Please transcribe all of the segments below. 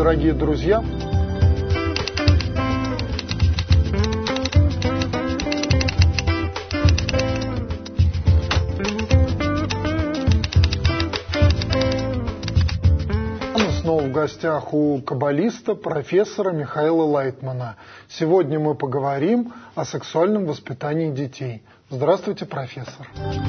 дорогие друзья! Мы снова в гостях у каббалиста, профессора Михаила Лайтмана. Сегодня мы поговорим о сексуальном воспитании детей. Здравствуйте, профессор.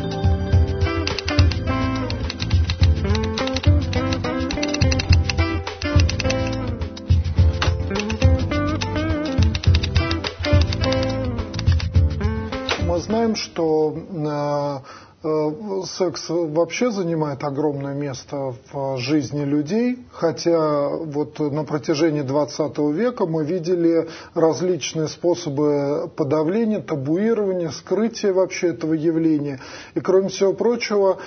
Мы знаем, что секс вообще занимает огромное место в жизни людей, хотя вот на протяжении 20 века мы видели различные способы подавления, табуирования, скрытия вообще этого явления. И кроме всего прочего,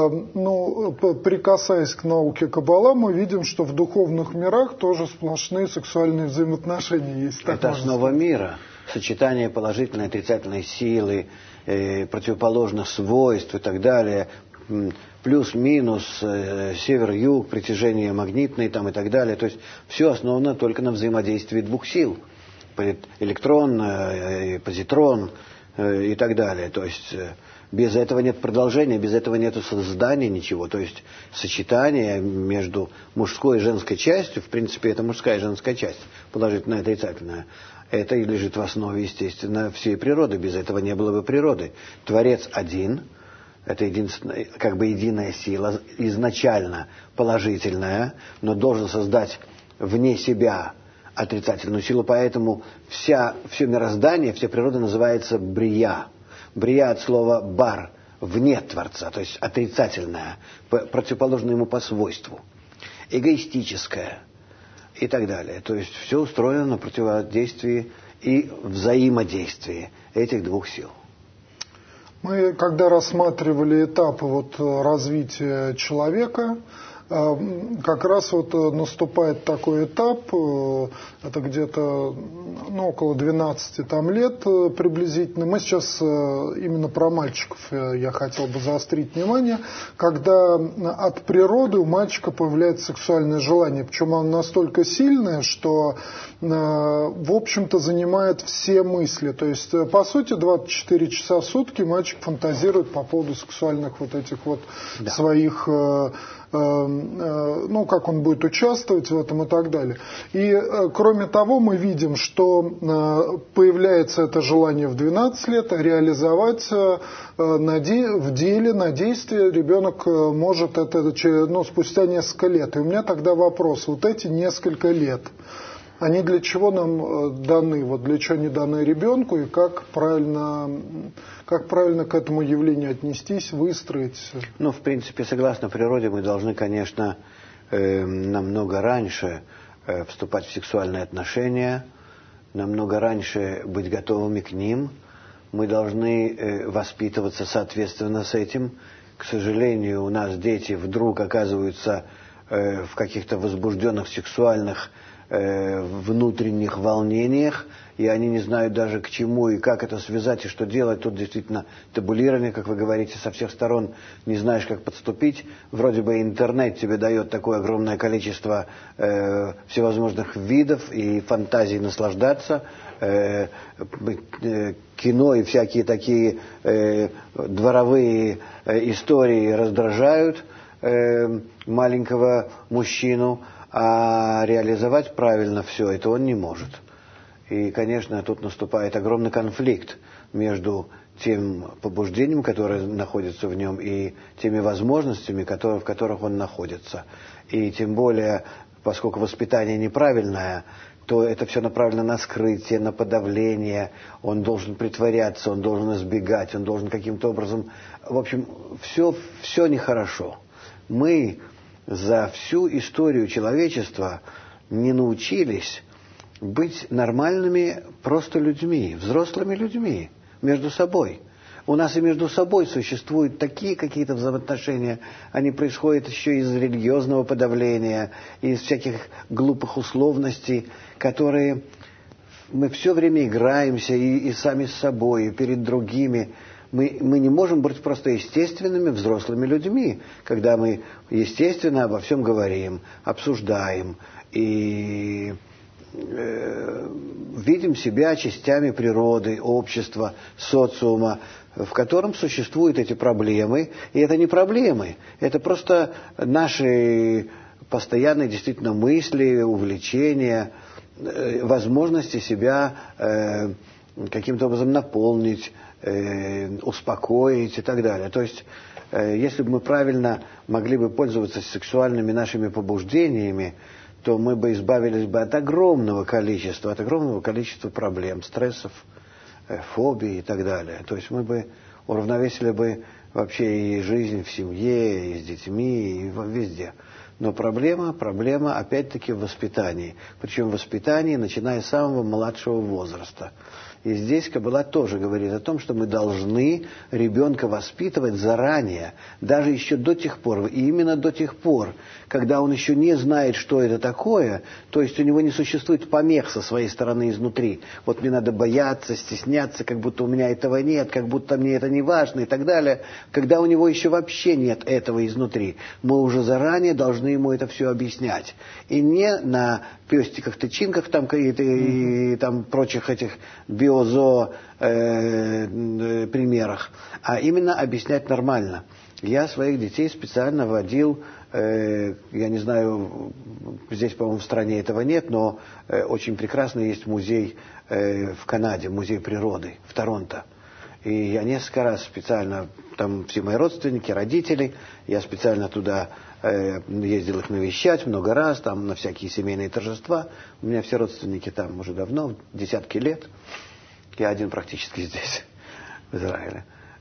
прикасаясь к науке Каббала, мы видим, что в духовных мирах тоже сплошные сексуальные взаимоотношения есть. Это основа мира. Сочетание положительной и отрицательной силы, противоположных свойств и так далее, плюс-минус, север-юг, притяжение магнитное там, и так далее. То есть все основано только на взаимодействии двух сил. Электрон, позитрон и так далее. То есть без этого нет продолжения, без этого нет создания ничего. То есть сочетание между мужской и женской частью, в принципе, это мужская и женская часть, положительная и отрицательная. Это и лежит в основе, естественно, всей природы. Без этого не было бы природы. Творец один, это единственная, как бы единая сила, изначально положительная, но должен создать вне себя отрицательную силу. Поэтому все мироздание, вся природа называется брия. Брия от слова бар, вне Творца, то есть отрицательная, противоположная ему по свойству, эгоистическая. И так далее. То есть все устроено на противодействии и взаимодействии этих двух сил. Мы, когда рассматривали этапы развития человека, как раз наступает такой этап, это где-то около 12 лет приблизительно. Мы сейчас именно про мальчиков я хотел бы заострить внимание, когда от природы у мальчика появляется сексуальное желание, причем оно настолько сильное, что в общем-то занимает все мысли. То есть, по сути, 24 часа в сутки мальчик фантазирует по поводу сексуальных своих, как он будет участвовать в этом и так далее. И, кроме того, мы видим, что появляется это желание в 12 лет, а реализовать в деле, на действие ребенок может это спустя несколько лет. И у меня тогда вопрос, эти несколько лет, они для чего нам даны, для чего они даны ребенку, и как правильно к этому явлению отнестись, выстроить? В принципе, согласно природе, мы должны, конечно, намного раньше вступать в сексуальные отношения, намного раньше быть готовыми к ним. Мы должны воспитываться соответственно с этим. К сожалению, у нас дети вдруг оказываются в каких-то возбужденных сексуальных внутренних волнениях, и они не знают даже к чему и как это связать и что делать. Тут действительно табулирование, как вы говорите, со всех сторон, не знаешь, как подступить. Вроде бы интернет тебе дает такое огромное количество всевозможных видов и фантазий наслаждаться. Кино и всякие такие дворовые истории раздражают маленького мужчину, а реализовать правильно все это он не может. И, конечно, тут наступает огромный конфликт между тем побуждением, которое находится в нем, и теми возможностями, в которых он находится. И тем более, поскольку воспитание неправильное, то это все направлено на скрытие, на подавление. Он должен притворяться, он должен избегать, он должен каким-то образом... В общем, все нехорошо. Мы за всю историю человечества не научились быть нормальными просто людьми, взрослыми людьми, между собой. У нас и между собой существуют такие какие-то взаимоотношения, они происходят еще из религиозного подавления, из всяких глупых условностей, которые мы все время играемся и сами с собой, и перед другими. мы не можем быть просто естественными взрослыми людьми, когда мы естественно обо всем говорим, обсуждаем и видим себя частями природы, общества, социума, в котором существуют эти проблемы. И это не проблемы, это просто наши постоянные действительно мысли, увлечения, возможности себя каким-то образом наполнить, успокоить и так далее. То есть, если бы мы правильно могли бы пользоваться сексуальными нашими побуждениями, то мы бы избавились бы от огромного количества проблем, стрессов, фобий и так далее. То есть мы бы уравновесили бы вообще и жизнь в семье, и с детьми, и везде. Но проблема опять-таки в воспитании. Причем в воспитании, начиная с самого младшего возраста. И здесь Каббала тоже говорит о том, что мы должны ребенка воспитывать заранее, даже еще до тех пор, и именно до тех пор, когда он еще не знает, что это такое, то есть у него не существует помех со своей стороны изнутри. Вот мне надо бояться, стесняться, как будто у меня этого нет, как будто мне это не важно и так далее. Когда у него еще вообще нет этого изнутри, мы уже заранее должны ему это все объяснять. И не на пестиках, тычинках там, и там прочих этих примерах, а именно объяснять нормально. Я своих детей специально водил, я не знаю, здесь, по-моему, в стране этого нет, но очень прекрасный есть музей в Канаде, музей природы в Торонто. И я несколько раз специально, там все мои родственники, родители, я специально туда ездил их навещать много раз, там на всякие семейные торжества. У меня все родственники там уже давно, десятки лет. Я один практически здесь, в Израиле.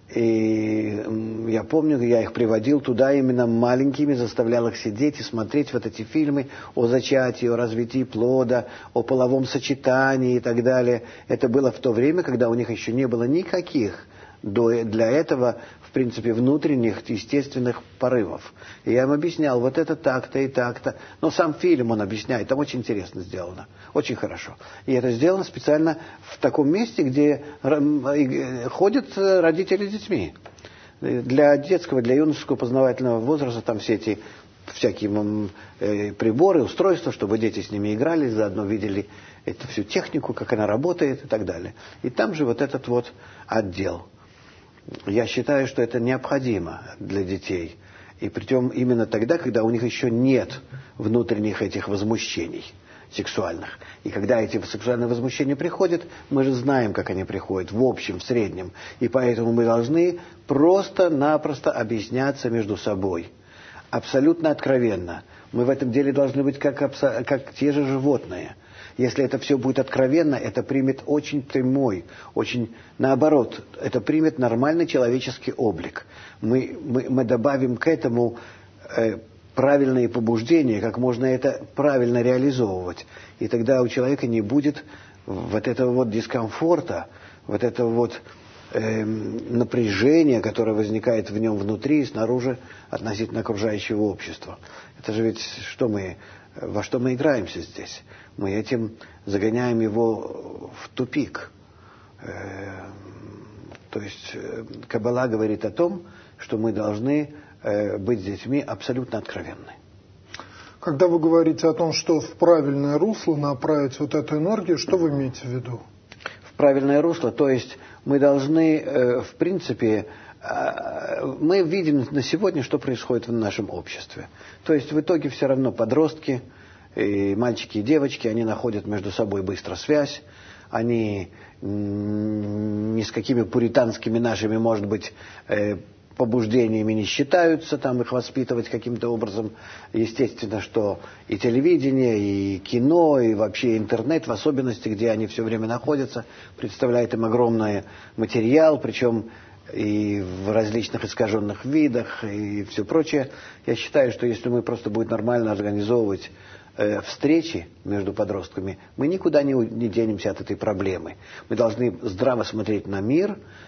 И я помню, я их приводил туда именно маленькими, заставлял их сидеть и смотреть вот эти фильмы о зачатии, о развитии плода, о половом сочетании и так далее. Это было в то время, когда у них еще не было никаких для этого, в принципе, внутренних, естественных порывов. И я им объяснял, вот это так-то и так-то. Но сам фильм он объясняет, там очень интересно сделано, очень хорошо. И это сделано специально в таком месте, где ходят родители с детьми. Для детского, для юношеского познавательного возраста там все эти всякие приборы, устройства, чтобы дети с ними играли, заодно видели эту всю технику, как она работает и так далее. И там же вот этот вот отдел. Я считаю, что это необходимо для детей. И причем именно тогда, когда у них еще нет внутренних этих возмущений сексуальных. И когда эти сексуальные возмущения приходят, мы же знаем, как они приходят, в общем, в среднем. И поэтому мы должны просто-напросто объясняться между собой. Абсолютно откровенно. Мы в этом деле должны быть как те же животные. Если это все будет откровенно, это примет очень прямой, очень наоборот, это примет нормальный человеческий облик. Мы добавим к этому правильные побуждения, как можно это правильно реализовывать. И тогда у человека не будет вот этого вот дискомфорта, вот этого вот напряжения, которое возникает в нем внутри и снаружи относительно окружающего общества. Это же ведь во что мы играемся здесь? Мы этим загоняем его в тупик. То есть Каббала говорит о том, что мы должны быть с детьми абсолютно откровенны. Когда вы говорите о том, что в правильное русло направить вот эту энергию, что вы имеете в виду? В правильное русло, то есть мы должны, в принципе, мы видим на сегодня, что происходит в нашем обществе. То есть в итоге все равно подростки, и мальчики и девочки, они находят между собой быстро связь, они ни с какими пуританскими нашими, может быть, побуждениями не считаются, там их воспитывать каким-то образом. Естественно, что и телевидение, и кино, и вообще интернет, в особенности, где они все время находятся, представляет им огромный материал, причем и в различных искаженных видах, и все прочее. Я считаю, что если мы просто будем нормально организовывать встречи между подростками, мы никуда не денемся от этой проблемы. Мы должны здраво смотреть на мир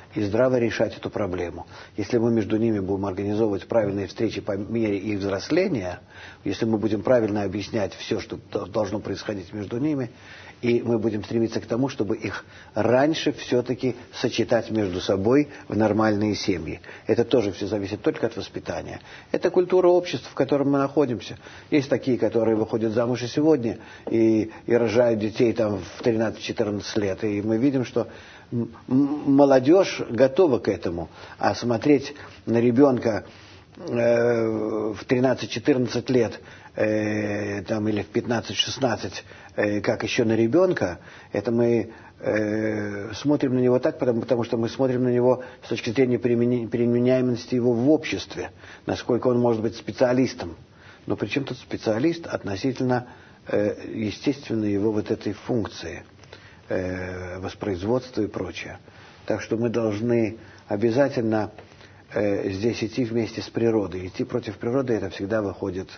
и здраво решать эту проблему. Если мы между ними будем организовывать правильные встречи по мере их взросления, если мы будем правильно объяснять все, что должно происходить между ними, и мы будем стремиться к тому, чтобы их раньше все-таки сочетать между собой в нормальные семьи. Это тоже все зависит только от воспитания. Это культура общества, в котором мы находимся. Есть такие, которые выходят замуж и сегодня, и рожают детей там в 13-14 лет. И мы видим, что молодежь готова к этому. А смотреть на ребенка в 13-14 лет там, или в 15-16, как еще на ребенка, это мы смотрим на него так, потому что мы смотрим на него с точки зрения применяемости его в обществе, насколько он может быть специалистом. Но при чем тут специалист относительно, естественно, его вот этой функции, воспроизводства и прочее. Так что мы должны обязательно здесь идти вместе с природой. Идти против природы — это всегда выходит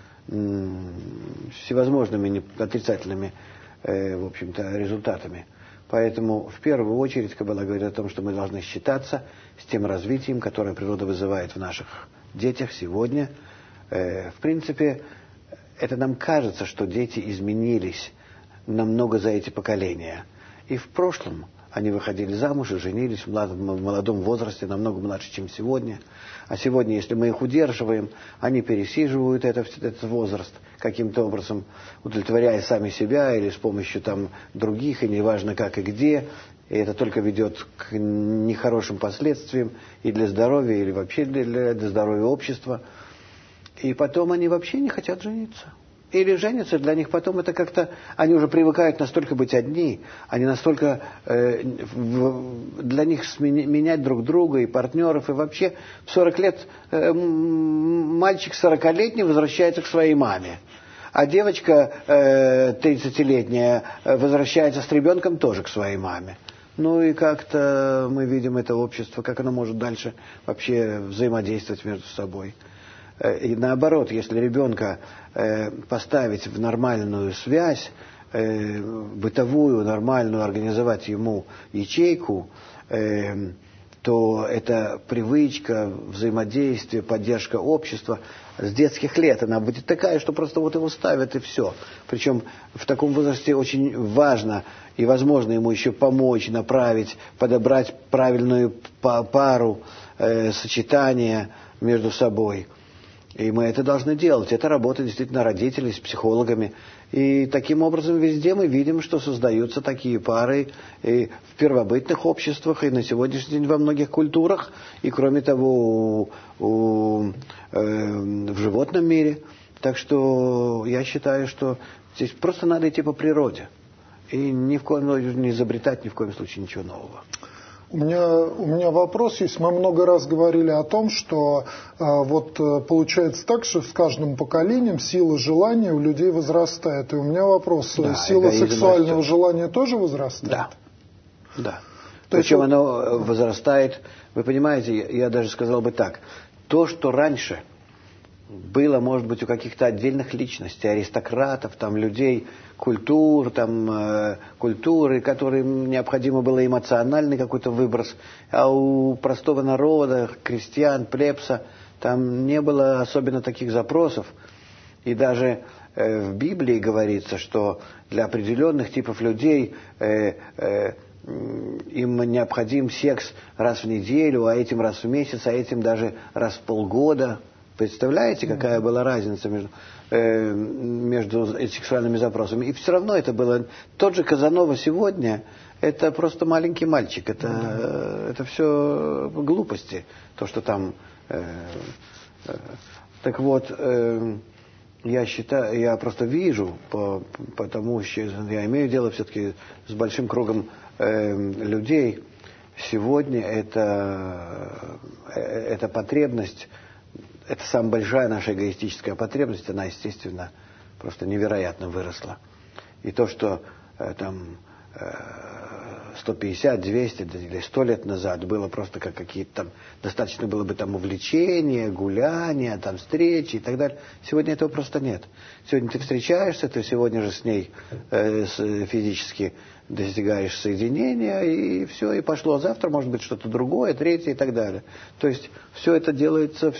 всевозможными отрицательными, в общем-то, результатами. Поэтому в первую очередь Каббала говорит о том, что мы должны считаться с тем развитием, которое природа вызывает в наших детях сегодня. В принципе, это нам кажется, что дети изменились намного за эти поколения. И в прошлом они выходили замуж и женились в молодом возрасте, намного младше, чем сегодня. А сегодня, если мы их удерживаем, они пересиживают этот возраст каким-то образом, удовлетворяя сами себя или с помощью там других, и неважно как и где. И это только ведет к нехорошим последствиям и для здоровья, или вообще для здоровья общества. И потом они вообще не хотят жениться. Или женятся, для них потом это как-то... Они уже привыкают настолько быть одни, они настолько... для них менять друг друга и партнеров, и вообще в 40 лет мальчик 40-летний возвращается к своей маме. А девочка 30-летняя возвращается с ребенком тоже к своей маме. Ну и как-то мы видим это общество, как оно может дальше вообще взаимодействовать между собой. И наоборот, если ребенка поставить в нормальную связь, бытовую, нормальную, организовать ему ячейку, то это привычка, взаимодействие, поддержка общества с детских лет. Она будет такая, что просто вот его ставят и все. Причем в таком возрасте очень важно и возможно ему еще помочь, направить, подобрать правильную пару, сочетание между собой. И мы это должны делать. Это работа действительно родителей с психологами. И таким образом везде мы видим, что создаются такие пары и в первобытных обществах, и на сегодняшний день во многих культурах, и кроме того в животном мире. Так что я считаю, что здесь просто надо идти по природе. И ни в коем случае не изобретать ни в коем случае ничего нового. У меня вопрос есть. Мы много раз говорили о том, что вот получается так, что с каждым поколением сила желания у людей возрастает. И у меня вопрос, да, сила сексуального растет. Желания тоже возрастает? Да. Причем оно возрастает, вы понимаете, я даже сказал бы так, то, что раньше было, может быть, у каких-то отдельных личностей, аристократов, там, людей, культуры, которым необходимо было эмоциональный какой-то выброс, а у простого народа, крестьян, плебса, там не было особенно таких запросов. И даже в Библии говорится, что для определенных типов людей им необходим секс раз в неделю, а этим раз в месяц, а этим даже раз в полгода. Представляете, какая была разница между сексуальными запросами? И все равно это было... Тот же Казанова сегодня, это просто маленький мальчик. Это все глупости, то, что там... Так вот, я считаю, я просто вижу, потому что я имею дело все-таки с большим кругом людей. Сегодня эта потребность... Это самая большая наша эгоистическая потребность, она, естественно, просто невероятно выросла. И то, что там 150, 200 или 100 лет назад было просто как какие-то там, достаточно было бы там увлечения, гуляния, там встречи и так далее. Сегодня этого просто нет. Сегодня ты встречаешься, ты сегодня же с ней физически достигаешь соединения, и все, и пошло. Завтра может быть что-то другое, третье и так далее. То есть все это делается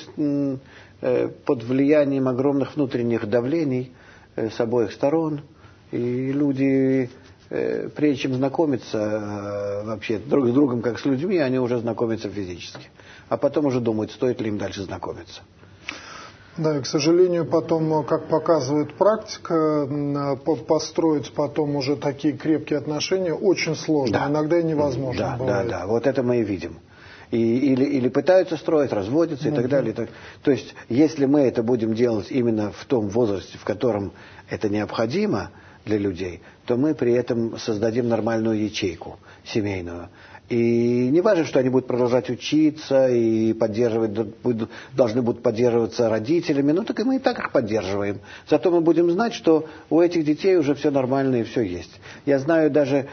под влиянием огромных внутренних давлений с обоих сторон. И люди, прежде чем знакомиться вообще друг с другом, как с людьми, они уже знакомятся физически. А потом уже думают, стоит ли им дальше знакомиться. Да, и, к сожалению, потом, как показывает практика, построить потом уже такие крепкие отношения очень сложно, да. Иногда и невозможно бывает. Да, вот это мы и видим. Или пытаются строить, разводятся и так далее. То есть, если мы это будем делать именно в том возрасте, в котором это необходимо для людей, то мы при этом создадим нормальную ячейку семейную. И не важно, что они будут продолжать учиться и должны будут поддерживаться родителями, ну так и мы и так их поддерживаем. Зато мы будем знать, что у этих детей уже все нормально и все есть. Я знаю даже,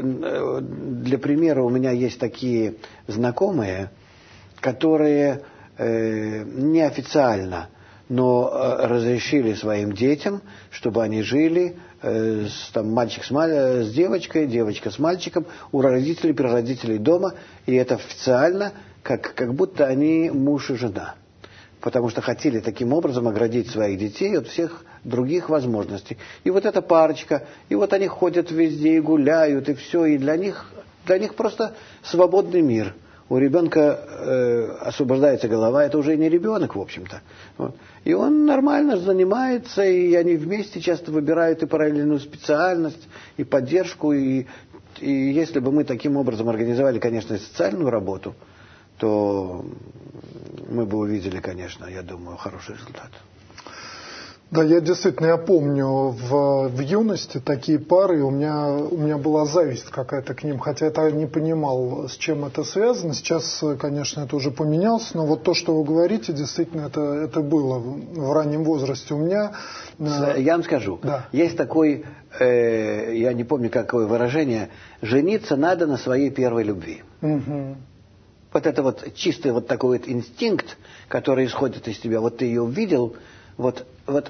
для примера, у меня есть такие знакомые, которые неофициально, но разрешили своим детям, чтобы они жили, мальчик с девочкой, девочка с мальчиком, у родителей, при родителей дома, и это официально, как будто они муж и жена. Потому что хотели таким образом оградить своих детей от всех других возможностей. И вот эта парочка, и вот они ходят везде и гуляют, и все, и для них просто свободный мир. У ребенка освобождается голова, это уже не ребенок, в общем-то. Вот. И он нормально занимается, и они вместе часто выбирают и параллельную специальность, и поддержку. И если бы мы таким образом организовали, конечно, и социальную работу, то мы бы увидели, конечно, я думаю, хороший результат. Да, я действительно, я помню в юности такие пары, у меня была зависть какая-то к ним, хотя я не понимал, с чем это связано. Сейчас, конечно, это уже поменялось, но вот то, что вы говорите, действительно, это было в раннем возрасте у меня. Я вам скажу, да. Есть такой, я не помню какое выражение, жениться надо на своей первой любви. Угу. Вот это вот чистый вот такой вот инстинкт, который исходит из тебя, вот ты ее увидел, вот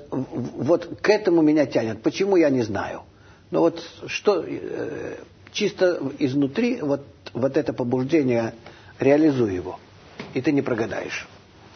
к этому меня тянет. Почему, я не знаю. Но вот что чисто изнутри вот это побуждение, реализуй его, и ты не прогадаешь.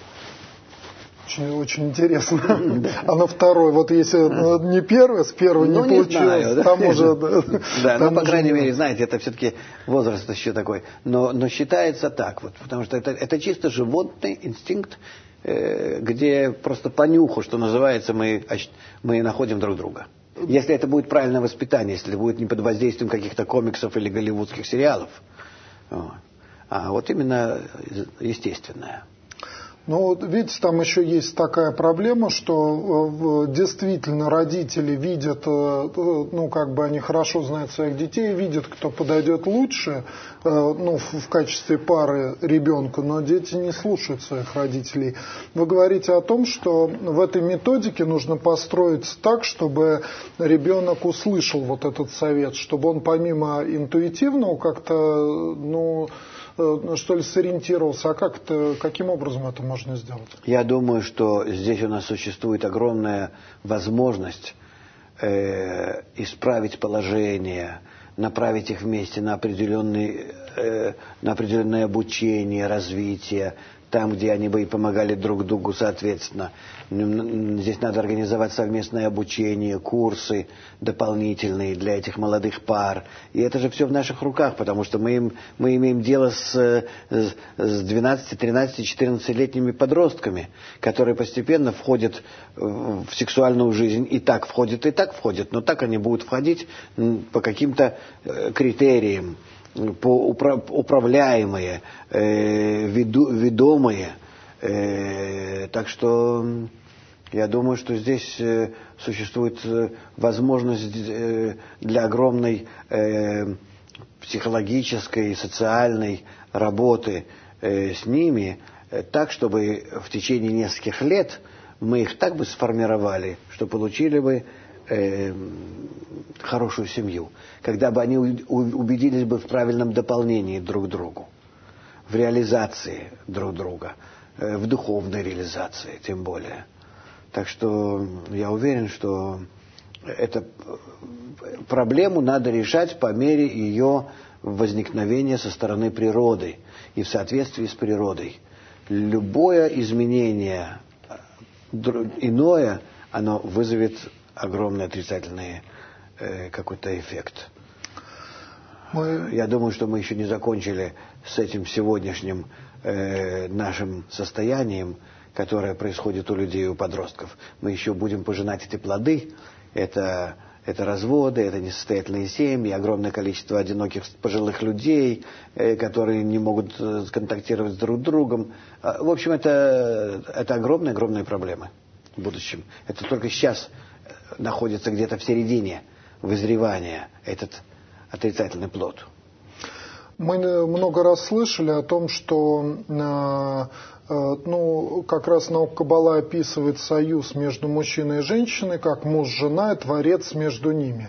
Очень интересно. А на второй, вот если не первый, с первой не получилось, знаю, там уже... Да, но, по крайней мере, знаете, это все-таки возраст еще такой. Но считается так, вот, потому что это чисто животный инстинкт, где просто по нюху, что называется, мы находим друг друга. Если это будет правильное воспитание, если это будет не под воздействием каких-то комиксов или голливудских сериалов, а вот именно естественное. Ну, видите, там еще есть такая проблема, что действительно родители видят, они хорошо знают своих детей, видят, кто подойдет лучше, в качестве пары ребенку, но дети не слушают своих родителей. Вы говорите о том, что в этой методике нужно построить так, чтобы ребенок услышал вот этот совет, чтобы он помимо интуитивного как-то, что ли, сориентировался. А каким образом это можно сделать? Я думаю, что здесь у нас существует огромная возможность исправить положение, направить их вместе на определенное обучение, развитие, там, где они бы и помогали друг другу, соответственно. Здесь надо организовать совместное обучение, курсы дополнительные для этих молодых пар. И это же все в наших руках, потому что мы имеем дело с 12, 13, 14-летними подростками, которые постепенно входят в сексуальную жизнь. И так входят, но так они будут входить по каким-то критериям, управляемые, ведомые. Так что я думаю, что здесь существует возможность для огромной психологической и социальной работы с ними, так, чтобы в течение нескольких лет мы их так бы сформировали, что получили бы хорошую семью, когда бы они убедились бы в правильном дополнении друг к другу, в реализации друг друга, в духовной реализации тем более. Так что я уверен, что эту проблему надо решать по мере ее возникновения со стороны природы и в соответствии с природой. Любое изменение иное, оно вызовет огромный отрицательный какой-то эффект. Я думаю, что мы еще не закончили с этим сегодняшним нашим состоянием, которое происходит у людей, у подростков. Мы еще будем пожинать эти плоды. Это разводы, это несостоятельные семьи, огромное количество одиноких пожилых людей, которые не могут контактировать с друг другом. В общем, это огромные проблемы в будущем. Это только сейчас находится где-то в середине вызревания этот отрицательный плод. Мы много раз слышали о том, что как раз наука Каббала описывает союз между мужчиной и женщиной, как муж-жена и творец между ними.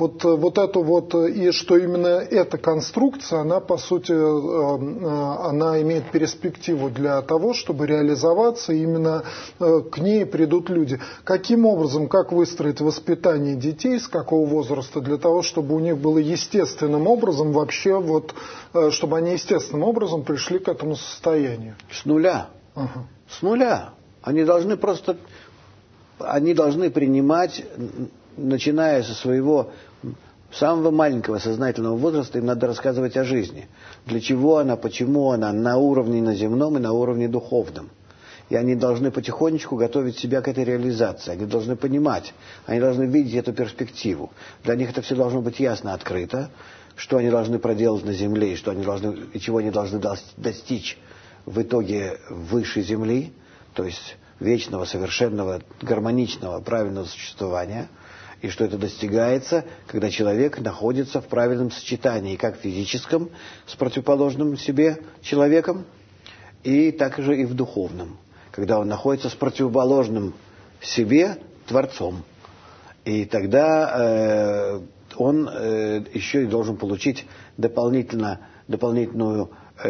И что именно эта конструкция, она по сути, она имеет перспективу для того, чтобы реализоваться, и именно к ней придут люди. Каким образом, как выстроить воспитание детей, с какого возраста, для того, чтобы у них было естественным образом вообще, чтобы они естественным образом пришли к этому состоянию? С нуля. Ага. С нуля. Они должны принимать, начиная со своего самого маленького сознательного возраста, им надо рассказывать о жизни. Для чего она, почему она, на уровне на земном и на уровне духовном. И они должны потихонечку готовить себя к этой реализации. Они должны понимать, они должны видеть эту перспективу. Для них это все должно быть ясно открыто, что они должны проделать на земле, и чего они должны достичь в итоге высшей земли, то есть вечного, совершенного, гармоничного, правильного существования, и что это достигается, когда человек находится в правильном сочетании, как физическом, с противоположным себе человеком, и также и в духовном, когда он находится с противоположным себе Творцом. И тогда он еще и должен получить дополнительную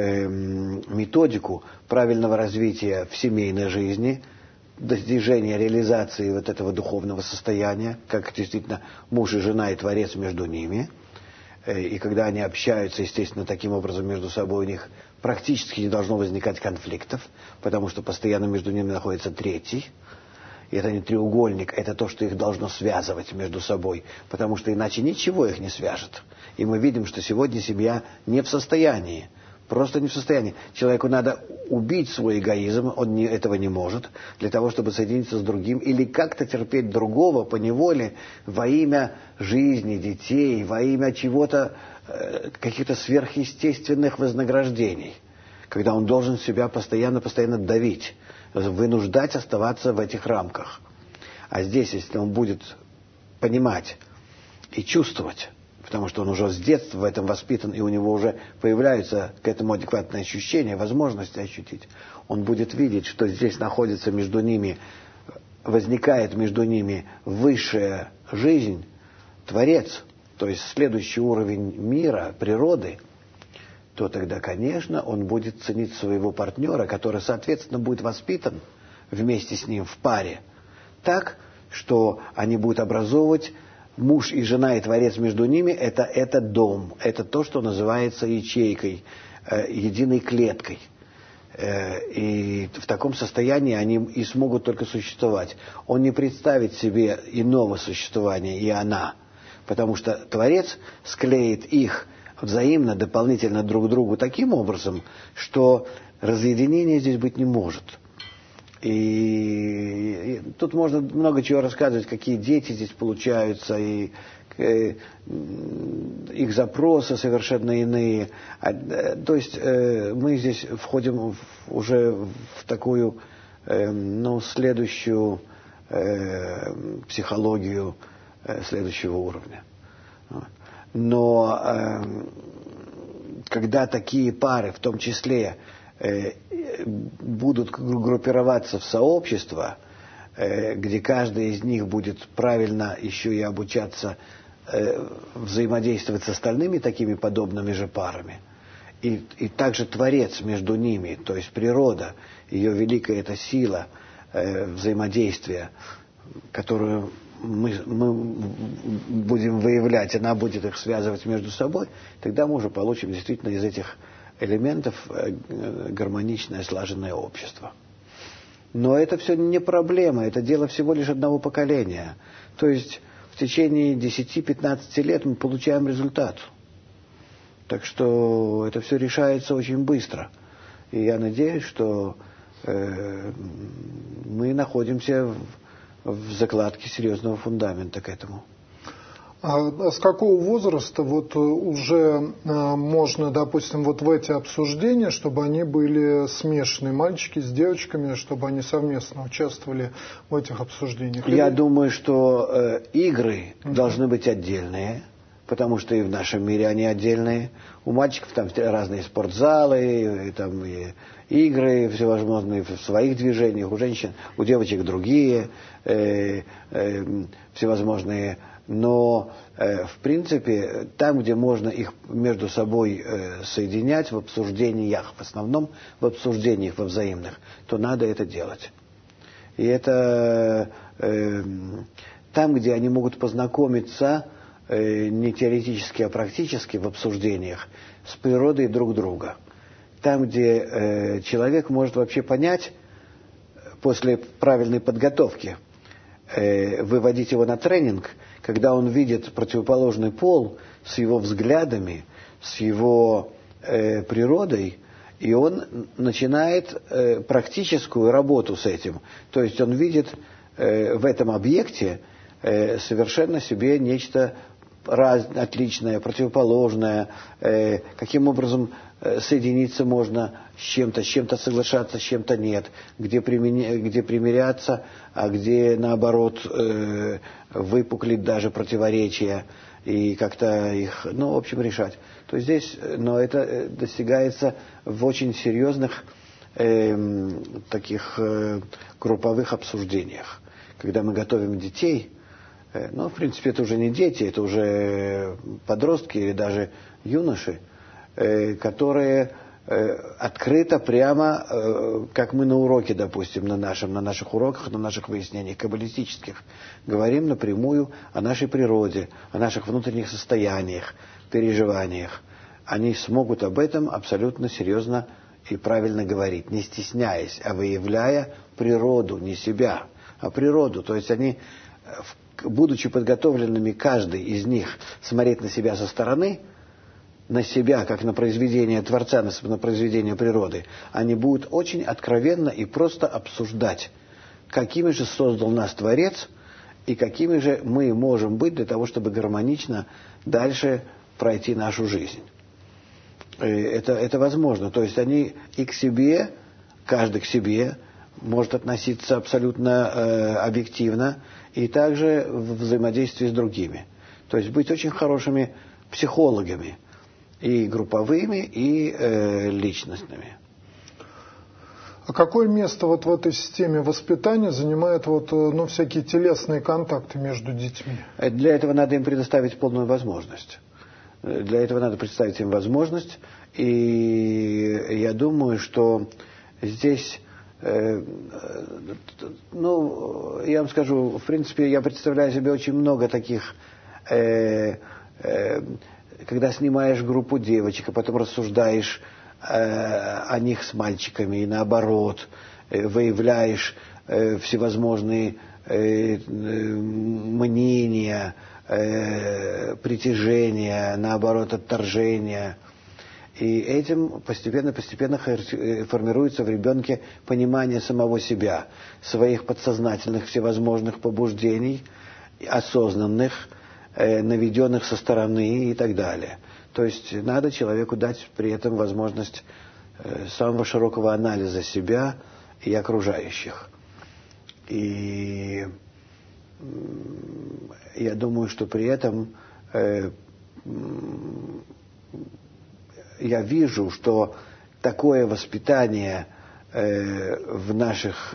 методику правильного развития в семейной жизни, достижения реализации этого духовного состояния, как действительно муж и жена и творец между ними. И когда они общаются, естественно, таким образом между собой, у них практически не должно возникать конфликтов, потому что постоянно между ними находится третий. И это не треугольник, это то, что их должно связывать между собой, потому что иначе ничего их не свяжет. И мы видим, что сегодня семья не в состоянии, просто не в состоянии. Человеку надо убить свой эгоизм, он этого не может, для того, чтобы соединиться с другим, или как-то терпеть другого поневоле во имя жизни детей, во имя чего-то, каких-то сверхъестественных вознаграждений, когда он должен себя постоянно давить, вынуждать оставаться в этих рамках. А здесь, если он будет понимать и чувствовать, потому что он уже с детства в этом воспитан, и у него уже появляются к этому адекватные ощущения, возможности ощутить, он будет видеть, что здесь находится между ними, возникает между ними высшая жизнь, Творец, то есть следующий уровень мира, природы, то тогда, конечно, он будет ценить своего партнера, который, соответственно, будет воспитан вместе с ним в паре, так, что они будут образовывать муж и жена, и Творец между ними, это дом, это то, что называется ячейкой, единой клеткой. И в таком состоянии они и смогут только существовать. Он не представит себе иного существования, и она, потому что Творец склеит их взаимно, дополнительно друг к другу таким образом, что разъединения здесь быть не может. И тут можно много чего рассказывать, какие дети здесь получаются, и их запросы совершенно иные. То есть мы здесь входим уже в такую следующую психологию следующего уровня. Но когда такие пары, в том числе, будут группироваться в сообщества, где каждый из них будет правильно еще и обучаться взаимодействовать с остальными такими подобными же парами. И также Творец между ними, то есть природа, ее великая эта сила взаимодействия, которую мы будем выявлять, она будет их связывать между собой, тогда мы уже получим действительно из этих элементов гармоничное, слаженное общество. Но это все не проблема, это дело всего лишь одного поколения. То есть в течение 10-15 лет мы получаем результат. Так что это все решается очень быстро. И я надеюсь, что мы находимся в закладке серьезного фундамента к этому. А с какого возраста вот уже можно, допустим, вот в эти обсуждения, чтобы они были смешаны, мальчики с девочками, чтобы они совместно участвовали в этих обсуждениях? Я думаю, что игры должны быть отдельные, потому что и в нашем мире они отдельные. У мальчиков там разные спортзалы, и там и игры всевозможные в своих движениях, у женщин, у девочек другие всевозможные. Но, в принципе, там, где можно их между собой соединять в обсуждениях, в основном в обсуждениях во взаимных, то надо это делать. И это там, где они могут познакомиться не теоретически, а практически в обсуждениях с природой друг друга. Там, где человек может вообще понять, после правильной подготовки, выводить его на тренинг, когда он видит противоположный пол с его взглядами, с его природой, и он начинает практическую работу с этим. То есть он видит в этом объекте совершенно себе нечто отличное, противоположное, каким образом соединиться можно с чем-то соглашаться, с чем-то нет, где примиряться, а где, наоборот, выпуклить даже противоречия и как-то их, в общем, решать. То есть здесь, но это достигается в очень серьезных таких групповых обсуждениях. Когда мы готовим детей, в принципе, это уже не дети, это уже подростки или даже юноши, которые открыто, прямо, как мы на уроке, допустим, на наших уроках, на наших выяснениях каббалистических, говорим напрямую о нашей природе, о наших внутренних состояниях, переживаниях. Они смогут об этом абсолютно серьезно и правильно говорить, не стесняясь, а выявляя природу, не себя, а природу. То есть они, будучи подготовленными, каждый из них смотреть на себя со стороны, на себя, как на произведение Творца, на произведение природы, они будут очень откровенно и просто обсуждать, какими же создал нас Творец и какими же мы можем быть для того, чтобы гармонично дальше пройти нашу жизнь. Это возможно. То есть они и к себе, каждый к себе, может относиться абсолютно объективно и также в взаимодействии с другими. То есть быть очень хорошими психологами, и групповыми, и личностными. А какое место вот в этой системе воспитания занимают всякие телесные контакты между детьми? Для этого надо им предоставить полную возможность. Для этого надо предоставить им возможность, и я думаю, что здесь, я вам скажу, в принципе, я представляю себе очень много таких, когда снимаешь группу девочек, а потом рассуждаешь о них с мальчиками, и наоборот, выявляешь всевозможные мнения, притяжения, наоборот, отторжения. И этим постепенно формируется в ребенке понимание самого себя, своих подсознательных всевозможных побуждений, осознанных, наведенных со стороны и так далее. То есть надо человеку дать при этом возможность самого широкого анализа себя и окружающих. И я думаю, что при этом я вижу, что такое воспитание в наших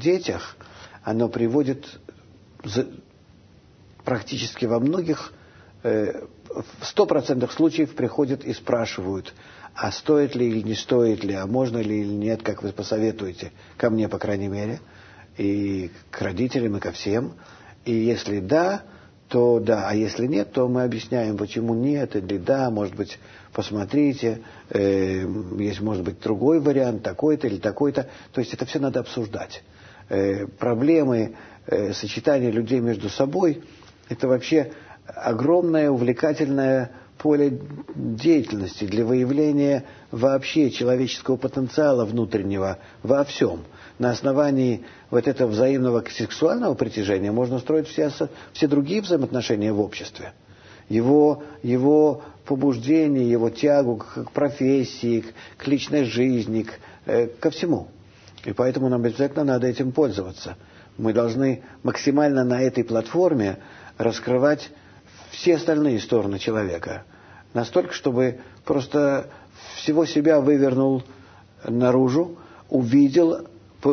детях, оно приводит практически во многих в 100% случаев приходят и спрашивают, а стоит ли или не стоит ли, а можно ли или нет, как вы посоветуете, ко мне, по крайней мере, и к родителям, и ко всем. И если да, то да, а если нет, то мы объясняем, почему нет, или да, может быть, посмотрите, есть, может быть, другой вариант, такой-то или такой-то. То есть это все надо обсуждать. Проблемы сочетания людей между собой – это вообще огромное увлекательное поле деятельности для выявления вообще человеческого потенциала внутреннего во всем. На основании вот этого взаимного сексуального притяжения можно строить все другие взаимоотношения в обществе. Его побуждение, его тягу к профессии, к личной жизни, ко всему. И поэтому нам обязательно надо этим пользоваться. Мы должны максимально на этой платформе раскрывать все остальные стороны человека. Настолько, чтобы просто всего себя вывернул наружу, увидел,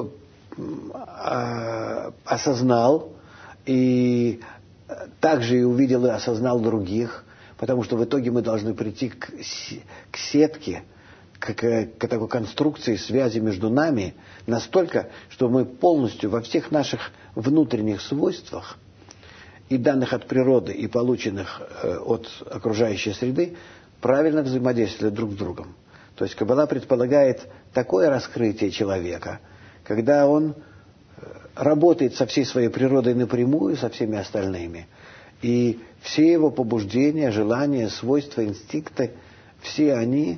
осознал, и также и увидел и осознал других, потому что в итоге мы должны прийти к сетке, к такой конструкции связи между нами, настолько, что мы полностью во всех наших внутренних свойствах и данных от природы, и полученных от окружающей среды, правильно взаимодействовали друг с другом. То есть Каббала предполагает такое раскрытие человека, когда он работает со всей своей природой напрямую, со всеми остальными, и все его побуждения, желания, свойства, инстинкты, все они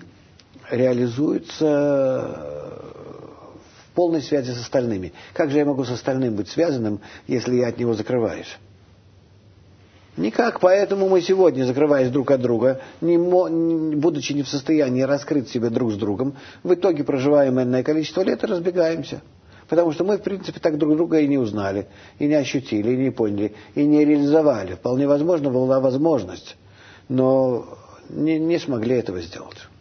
реализуются в полной связи с остальными. Как же я могу с остальным быть связанным, если я от него закрываюсь? Никак, поэтому мы сегодня, закрываясь друг от друга, будучи не в состоянии раскрыть себя друг с другом, в итоге проживаем энное количество лет и разбегаемся. Потому что мы, в принципе, так друг друга и не узнали, и не ощутили, и не поняли, и не реализовали. Вполне возможно, была возможность, но не смогли этого сделать.